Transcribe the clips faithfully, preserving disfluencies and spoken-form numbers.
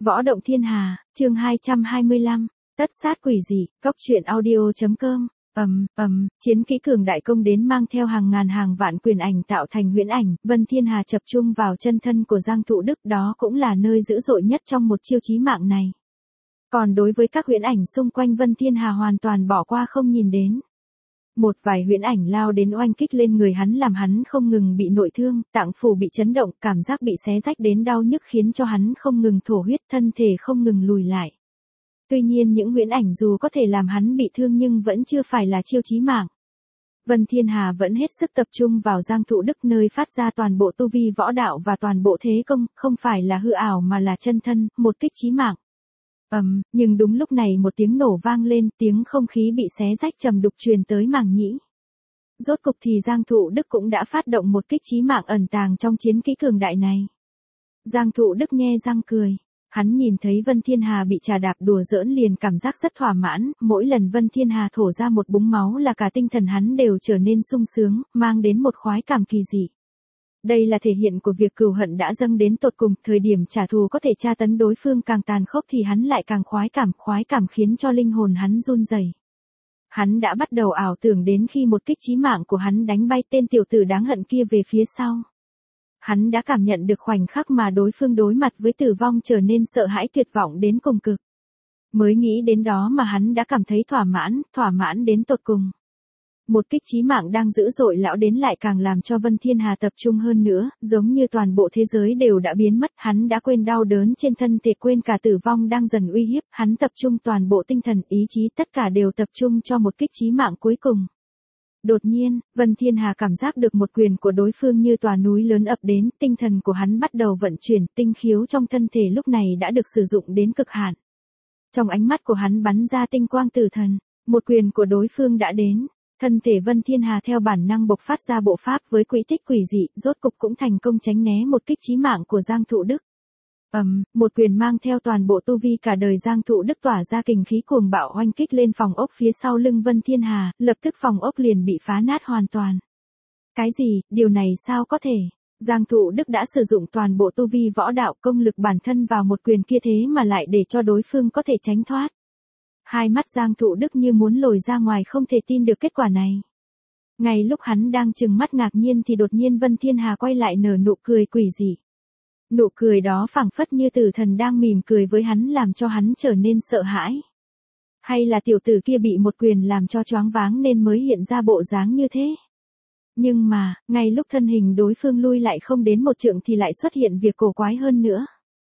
Võ động thiên hà, chương hai trăm hai mươi lăm, tất sát quỷ dị, cóc truyện audio.com, ầm, ầm, chiến kỹ cường đại công đến mang theo hàng ngàn hàng vạn quyền ảnh tạo thành huyễn ảnh, Vân Thiên Hà chập trung vào chân thân của Giang Thụ Đức, đó cũng là nơi dữ dội nhất trong một chiêu chí mạng này. Còn đối với các huyễn ảnh xung quanh Vân Thiên Hà hoàn toàn bỏ qua không nhìn đến. Một vài huyễn ảnh lao đến oanh kích lên người hắn làm hắn không ngừng bị nội thương, tạng phủ bị chấn động, cảm giác bị xé rách đến đau nhức khiến cho hắn không ngừng thổ huyết, thân thể không ngừng lùi lại. Tuy nhiên những huyễn ảnh dù có thể làm hắn bị thương nhưng vẫn chưa phải là chiêu chí mạng. Vân Thiên Hà vẫn hết sức tập trung vào Giang Thụ Đức nơi phát ra toàn bộ tu vi võ đạo và toàn bộ thế công, không phải là hư ảo mà là chân thân, một kích chí mạng. Ầm, um, nhưng đúng lúc này một tiếng nổ vang lên, tiếng không khí bị xé rách trầm đục truyền tới màng nhĩ. Rốt cục thì Giang Thụ Đức cũng đã phát động một kích chí mạng ẩn tàng trong chiến kỹ cường đại này. Giang Thụ Đức nhe răng cười, hắn nhìn thấy Vân Thiên Hà bị trà đạp đùa giỡn liền cảm giác rất thỏa mãn, mỗi lần Vân Thiên Hà thổ ra một búng máu là cả tinh thần hắn đều trở nên sung sướng, mang đến một khoái cảm kỳ dị. Đây là thể hiện của việc cừu hận đã dâng đến tột cùng, thời điểm trả thù có thể tra tấn đối phương càng tàn khốc thì hắn lại càng khoái cảm, khoái cảm khiến cho linh hồn hắn run rẩy. Hắn đã bắt đầu ảo tưởng đến khi một kích chí mạng của hắn đánh bay tên tiểu tử đáng hận kia về phía sau. Hắn đã cảm nhận được khoảnh khắc mà đối phương đối mặt với tử vong trở nên sợ hãi tuyệt vọng đến cùng cực. Mới nghĩ đến đó mà hắn đã cảm thấy thỏa mãn, thỏa mãn đến tột cùng. Một kích chí mạng đang dữ dội lão đến lại càng làm cho Vân Thiên Hà tập trung hơn nữa, giống như toàn bộ thế giới đều đã biến mất, hắn đã quên đau đớn trên thân thể, quên cả tử vong đang dần uy hiếp, hắn tập trung toàn bộ tinh thần, ý chí tất cả đều tập trung cho một kích chí mạng cuối cùng. Đột nhiên, Vân Thiên Hà cảm giác được một quyền của đối phương như tòa núi lớn ập đến, tinh thần của hắn bắt đầu vận chuyển, tinh khiếu trong thân thể lúc này đã được sử dụng đến cực hạn. Trong ánh mắt của hắn bắn ra tinh quang tử thần, một quyền của đối phương đã đến. Thân thể Vân Thiên Hà theo bản năng bộc phát ra bộ pháp với quỹ tích quỷ dị, rốt cục cũng thành công tránh né một kích chí mạng của Giang Thụ Đức. Ầm, um, một quyền mang theo toàn bộ tu vi cả đời Giang Thụ Đức tỏa ra kình khí cuồng bạo oanh kích lên phòng ốc phía sau lưng Vân Thiên Hà, lập tức phòng ốc liền bị phá nát hoàn toàn. Cái gì, điều này sao có thể? Giang Thụ Đức đã sử dụng toàn bộ tu vi võ đạo công lực bản thân vào một quyền kia thế mà lại để cho đối phương có thể tránh thoát. Hai mắt Giang Thụ Đức như muốn lồi ra ngoài không thể tin được kết quả này. Ngay lúc hắn đang trừng mắt ngạc nhiên thì đột nhiên Vân Thiên Hà quay lại nở nụ cười quỷ dị. Nụ cười đó phảng phất như tử thần đang mỉm cười với hắn làm cho hắn trở nên sợ hãi. Hay là tiểu tử kia bị một quyền làm cho choáng váng nên mới hiện ra bộ dáng như thế. Nhưng mà, ngay lúc thân hình đối phương lui lại không đến một trượng thì lại xuất hiện việc cổ quái hơn nữa.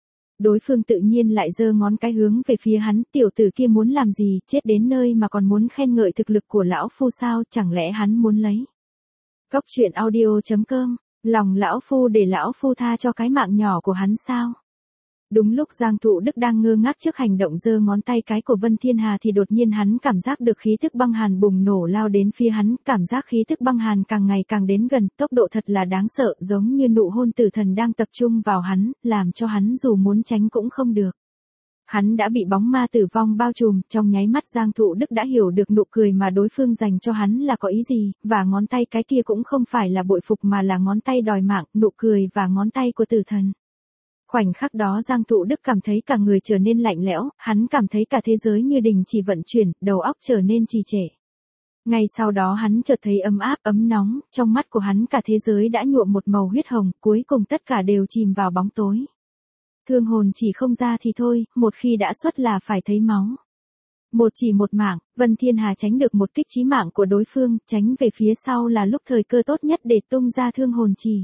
Đối phương tự nhiên lại giơ ngón cái hướng về phía hắn, tiểu tử kia muốn làm gì, chết đến nơi mà còn muốn khen ngợi thực lực của lão phu sao, chẳng lẽ hắn muốn lấy. Cóc truyện audio.com, lòng lão phu để lão phu tha cho cái mạng nhỏ của hắn sao. Đúng lúc Giang Thụ Đức đang ngơ ngác trước hành động giơ ngón tay cái của Vân Thiên Hà thì đột nhiên hắn cảm giác được khí thức băng hàn bùng nổ lao đến phía hắn, cảm giác khí thức băng hàn càng ngày càng đến gần, tốc độ thật là đáng sợ, giống như nụ hôn tử thần đang tập trung vào hắn, làm cho hắn dù muốn tránh cũng không được. Hắn đã bị bóng ma tử vong bao trùm, trong nháy mắt Giang Thụ Đức đã hiểu được nụ cười mà đối phương dành cho hắn là có ý gì, và ngón tay cái kia cũng không phải là bội phục mà là ngón tay đòi mạng, nụ cười và ngón tay của tử thần. Khoảnh khắc đó Giang Thụ Đức cảm thấy cả người trở nên lạnh lẽo, hắn cảm thấy cả thế giới như đình chỉ vận chuyển, đầu óc trở nên trì trệ. Ngay sau đó hắn chợt thấy ấm áp, ấm nóng, trong mắt của hắn cả thế giới đã nhuộm một màu huyết hồng, cuối cùng tất cả đều chìm vào bóng tối. Thương hồn chỉ không ra thì thôi, một khi đã xuất là phải thấy máu. Một chỉ một mạng, Vân Thiên Hà tránh được một kích chí mạng của đối phương, tránh về phía sau là lúc thời cơ tốt nhất để tung ra thương hồn chỉ.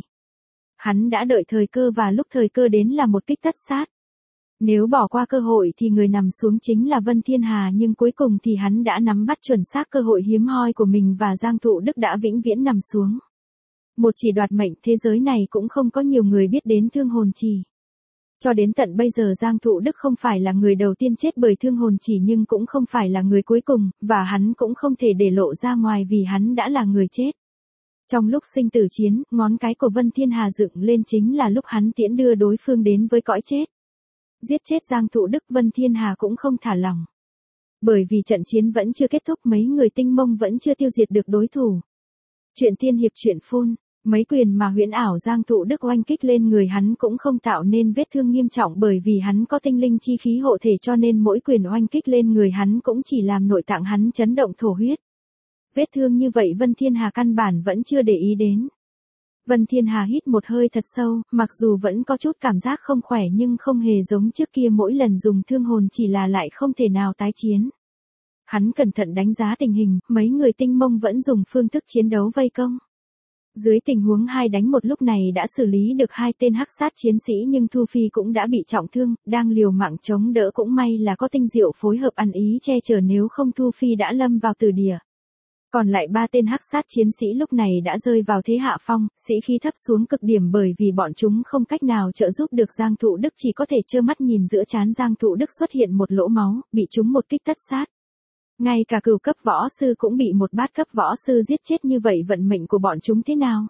Hắn đã đợi thời cơ và lúc thời cơ đến là một kích tất sát. Nếu bỏ qua cơ hội thì người nằm xuống chính là Vân Thiên Hà nhưng cuối cùng thì hắn đã nắm bắt chuẩn xác cơ hội hiếm hoi của mình và Giang Thụ Đức đã vĩnh viễn nằm xuống. Một chỉ đoạt mệnh, thế giới này cũng không có nhiều người biết đến thương hồn chỉ. Cho đến tận bây giờ Giang Thụ Đức không phải là người đầu tiên chết bởi thương hồn chỉ nhưng cũng không phải là người cuối cùng, và hắn cũng không thể để lộ ra ngoài vì hắn đã là người chết. Trong lúc sinh tử chiến, ngón cái của Vân Thiên Hà dựng lên chính là lúc hắn tiễn đưa đối phương đến với cõi chết. Giết chết Giang Thụ Đức, Vân Thiên Hà cũng không thả lỏng. Bởi vì trận chiến vẫn chưa kết thúc, mấy người tinh mông vẫn chưa tiêu diệt được đối thủ. Chuyện tiên hiệp truyện phun. Mấy quyền mà huyễn ảo Giang Thụ Đức oanh kích lên người hắn cũng không tạo nên vết thương nghiêm trọng bởi vì hắn có tinh linh chi khí hộ thể cho nên mỗi quyền oanh kích lên người hắn cũng chỉ làm nội tạng hắn chấn động thổ huyết. Vết thương như vậy Vân Thiên Hà căn bản vẫn chưa để ý đến. Vân Thiên Hà hít một hơi thật sâu, mặc dù vẫn có chút cảm giác không khỏe nhưng không hề giống trước kia mỗi lần dùng thương hồn chỉ là lại không thể nào tái chiến. Hắn cẩn thận đánh giá tình hình, mấy người Tinh Mông vẫn dùng phương thức chiến đấu vây công. Dưới tình huống hai đánh một lúc này đã xử lý được hai tên hắc sát chiến sĩ nhưng Thu Phi cũng đã bị trọng thương, đang liều mạng chống đỡ cũng may là có Tinh Diệu phối hợp ăn ý che chở nếu không Thu Phi đã lâm vào tử địa. Còn lại ba tên hắc sát chiến sĩ lúc này đã rơi vào thế hạ phong, sĩ khí thấp xuống cực điểm bởi vì bọn chúng không cách nào trợ giúp được Giang Thụ Đức chỉ có thể trơ mắt nhìn giữa trán Giang Thụ Đức xuất hiện một lỗ máu, bị chúng một kích tất sát. Ngay cả cửu cấp võ sư cũng bị một bát cấp võ sư giết chết như vậy vận mệnh của bọn chúng thế nào?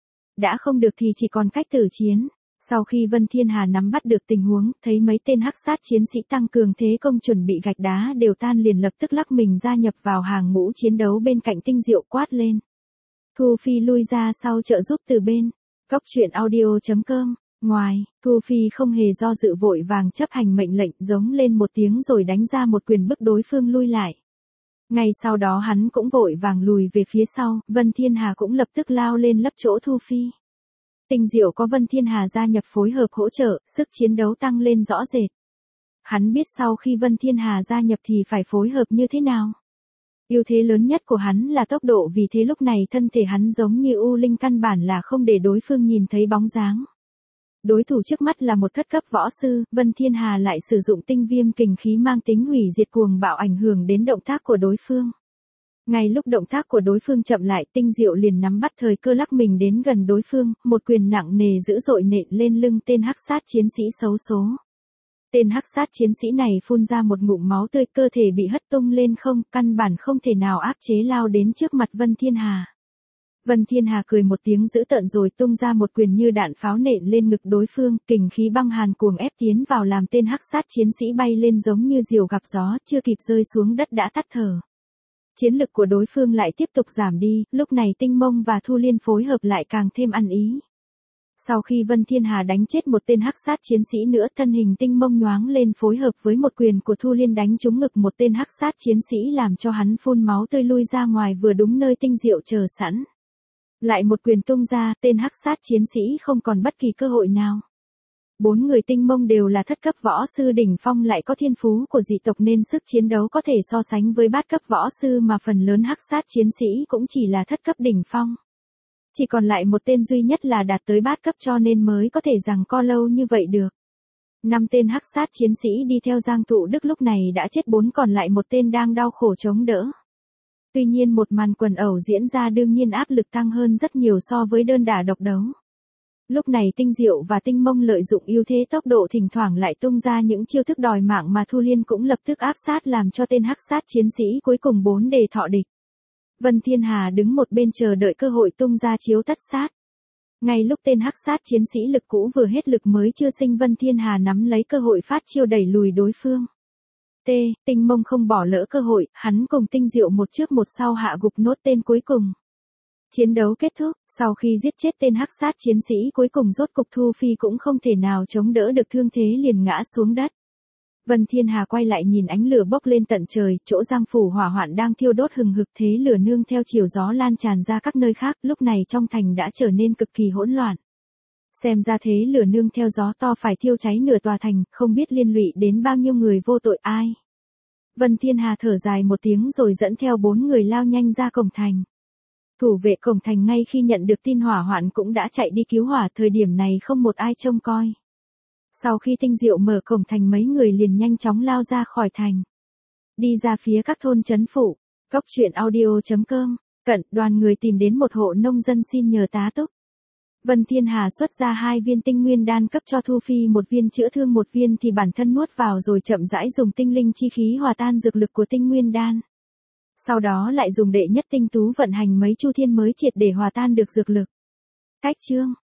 Đã không được thì chỉ còn cách tử chiến. Sau khi Vân Thiên Hà nắm bắt được tình huống, thấy mấy tên hắc sát chiến sĩ tăng cường thế công chuẩn bị gạch đá đều tan liền lập tức lắc mình gia nhập vào hàng ngũ chiến đấu bên cạnh Tinh Diệu quát lên. Thu Phi lui ra sau trợ giúp từ bên. Cốc truyện audio chấm com. Ngoài, Thu Phi không hề do dự vội vàng chấp hành mệnh lệnh giống lên một tiếng rồi đánh ra một quyền bức đối phương lui lại. Ngay sau đó hắn cũng vội vàng lùi về phía sau, Vân Thiên Hà cũng lập tức lao lên lấp chỗ Thu Phi. Tinh Diệu có Vân Thiên Hà gia nhập phối hợp hỗ trợ, sức chiến đấu tăng lên rõ rệt. Hắn biết sau khi Vân Thiên Hà gia nhập thì phải phối hợp như thế nào. Ưu thế lớn nhất của hắn là tốc độ vì thế lúc này thân thể hắn giống như u linh căn bản là không để đối phương nhìn thấy bóng dáng. Đối thủ trước mắt là một thất cấp võ sư, Vân Thiên Hà lại sử dụng tinh viêm kình khí mang tính hủy diệt cuồng bạo ảnh hưởng đến động tác của đối phương. Ngay lúc động tác của đối phương chậm lại, Tinh Diệu liền nắm bắt thời cơ lắc mình đến gần đối phương, một quyền nặng nề dữ dội nện lên lưng tên hắc sát chiến sĩ xấu số. Tên hắc sát chiến sĩ này phun ra một ngụm máu tươi, cơ thể bị hất tung lên không, căn bản không thể nào áp chế lao đến trước mặt Vân Thiên Hà. Vân Thiên Hà cười một tiếng dữ tợn rồi tung ra một quyền như đạn pháo nện lên ngực đối phương, kình khí băng hàn cuồng ép tiến vào làm tên hắc sát chiến sĩ bay lên giống như diều gặp gió, chưa kịp rơi xuống đất đã tắt thở. Chiến lực của đối phương lại tiếp tục giảm đi, lúc này Tinh Mông và Thu Liên phối hợp lại càng thêm ăn ý. Sau khi Vân Thiên Hà đánh chết một tên hắc sát chiến sĩ nữa, thân hình Tinh Mông nhoáng lên phối hợp với một quyền của Thu Liên đánh trúng ngực một tên hắc sát chiến sĩ làm cho hắn phun máu tươi lui ra ngoài vừa đúng nơi Tinh Diệu chờ sẵn. Lại một quyền tung ra, tên hắc sát chiến sĩ không còn bất kỳ cơ hội nào. Bốn người Tinh Mông đều là thất cấp võ sư đỉnh phong lại có thiên phú của dị tộc nên sức chiến đấu có thể so sánh với bát cấp võ sư mà phần lớn hắc sát chiến sĩ cũng chỉ là thất cấp đỉnh phong. Chỉ còn lại một tên duy nhất là đạt tới bát cấp cho nên mới có thể giằng co lâu như vậy được. Năm tên hắc sát chiến sĩ đi theo Giang Thụ Đức lúc này đã chết bốn còn lại một tên đang đau khổ chống đỡ. Tuy nhiên một màn quần ẩu diễn ra đương nhiên áp lực tăng hơn rất nhiều so với đơn đả độc đấu. Lúc này Tinh Diệu và Tinh Mông lợi dụng ưu thế tốc độ thỉnh thoảng lại tung ra những chiêu thức đòi mạng mà Thu Liên cũng lập tức áp sát làm cho tên hắc sát chiến sĩ cuối cùng bốn đề thọ địch. Vân Thiên Hà đứng một bên chờ đợi cơ hội tung ra chiếu tất sát. Ngay lúc tên hắc sát chiến sĩ lực cũ vừa hết lực mới chưa sinh Vân Thiên Hà nắm lấy cơ hội phát chiêu đẩy lùi đối phương. T, Tinh Mông không bỏ lỡ cơ hội, hắn cùng Tinh Diệu một trước một sau hạ gục nốt tên cuối cùng. Chiến đấu kết thúc, sau khi giết chết tên hắc sát chiến sĩ cuối cùng rốt cục Thu Phi cũng không thể nào chống đỡ được thương thế liền ngã xuống đất. Vân Thiên Hà quay lại nhìn ánh lửa bốc lên tận trời, chỗ Giang phủ hỏa hoạn đang thiêu đốt hừng hực thế lửa nương theo chiều gió lan tràn ra các nơi khác, lúc này trong thành đã trở nên cực kỳ hỗn loạn. Xem ra thế lửa nương theo gió to phải thiêu cháy nửa tòa thành, không biết liên lụy đến bao nhiêu người vô tội ai. Vân Thiên Hà thở dài một tiếng rồi dẫn theo bốn người lao nhanh ra cổng thành. Thủ vệ cổng thành ngay khi nhận được tin hỏa hoạn cũng đã chạy đi cứu hỏa, thời điểm này không một ai trông coi. Sau khi Tinh Diệu mở cổng thành mấy người liền nhanh chóng lao ra khỏi thành. Đi ra phía các thôn trấn phủ. Cốc truyện audio chấm com. Cận, đoàn người tìm đến một hộ nông dân xin nhờ tá túc. Vân Thiên Hà xuất ra hai viên tinh nguyên đan cấp cho Thu Phi một viên chữa thương một viên thì bản thân nuốt vào rồi chậm rãi dùng tinh linh chi khí hòa tan dược lực của tinh nguyên đan. Sau đó lại dùng đệ nhất tinh tú vận hành mấy chu thiên mới triệt để hòa tan được dược lực. Cách chương